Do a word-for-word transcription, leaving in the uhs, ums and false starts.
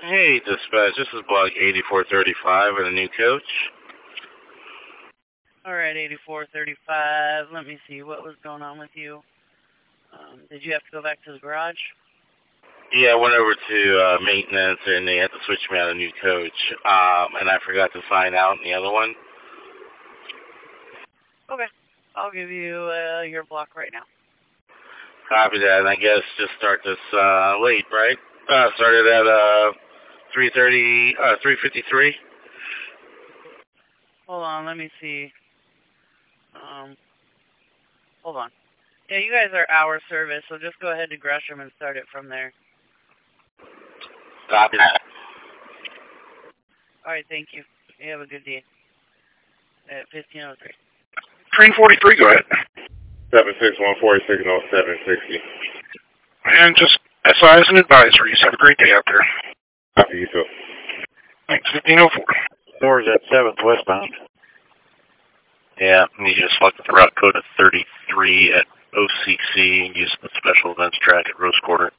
Hey, dispatch. This is block eighty-four thirty-five with a new coach. All right, eighty-four thirty-five. Let me see. What was going on with you? Um, did you have to go back to the garage? Yeah, I went over to uh, maintenance, and they had to switch me out a new coach. Um, and I forgot to sign out in the other one. Okay. I'll give you uh, your block right now. Copy that, and I guess just start this uh, late, right? Uh, started at uh, three thirty, uh, three fifty-three. Hold on, let me see. Um, hold on. Yeah, you guys are hour service, so just go ahead to Gresham and start it from there. Copy that. All right, thank you. You have a good day. At fifteen oh three. Train forty-three, go ahead. seven six one four signal seven sixty. And just S Is and advisories. Have a great day out there. Copy you too. Thanks, fifteen oh four. Doors at seventh westbound. Yeah, you just select the route code of thirty-three at O C C and use the special events track at Rose Quarter.